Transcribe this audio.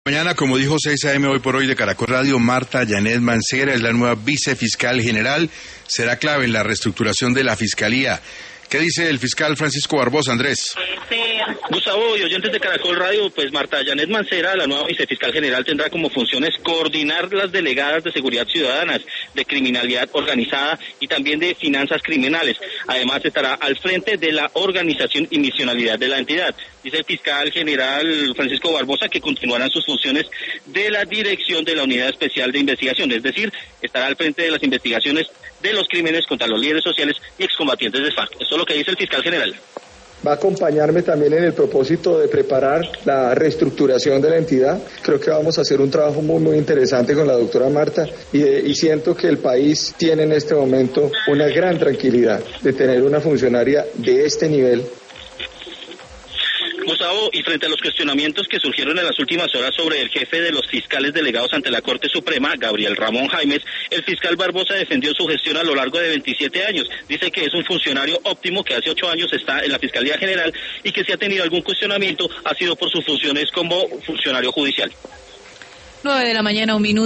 Mañana, como dijo 6 AM hoy por hoy de Caracol Radio, Marta Janet Mancera es la nueva vicefiscal general. Será clave en la reestructuración de la Fiscalía. ¿Qué dice el fiscal Francisco Barbosa, Andrés? Gustavo y oyentes de Caracol Radio, pues Marta Janet Mancera, la nueva vicefiscal general, tendrá como funciones coordinar las delegadas de seguridad ciudadanas, de criminalidad organizada y también de finanzas criminales. Además estará al frente de la organización y misionalidad de la entidad. Dice el fiscal general Francisco Barbosa que continuarán sus funciones de la dirección de la Unidad Especial de Investigación, es decir, estará al frente de las investigaciones de los crímenes contra los líderes sociales y excombatientes de FARC. Eso es lo que dice el fiscal general. Va a acompañarme también en el propósito de preparar la reestructuración de la entidad. Creo que vamos a hacer un trabajo muy interesante con la doctora Marta y siento que el país tiene en este momento una gran tranquilidad de tener una funcionaria de este nivel. Gustavo, y frente a los cuestionamientos que surgieron en las últimas horas sobre el jefe de los fiscales delegados ante la Corte Suprema, Gabriel Ramón Jaimes, el fiscal Barbosa defendió su gestión a lo largo de 27 años. Dice que es un funcionario óptimo, que hace 8 años está en la Fiscalía General y que si ha tenido algún cuestionamiento ha sido por sus funciones como funcionario judicial. 9 de la mañana, 1 minuto.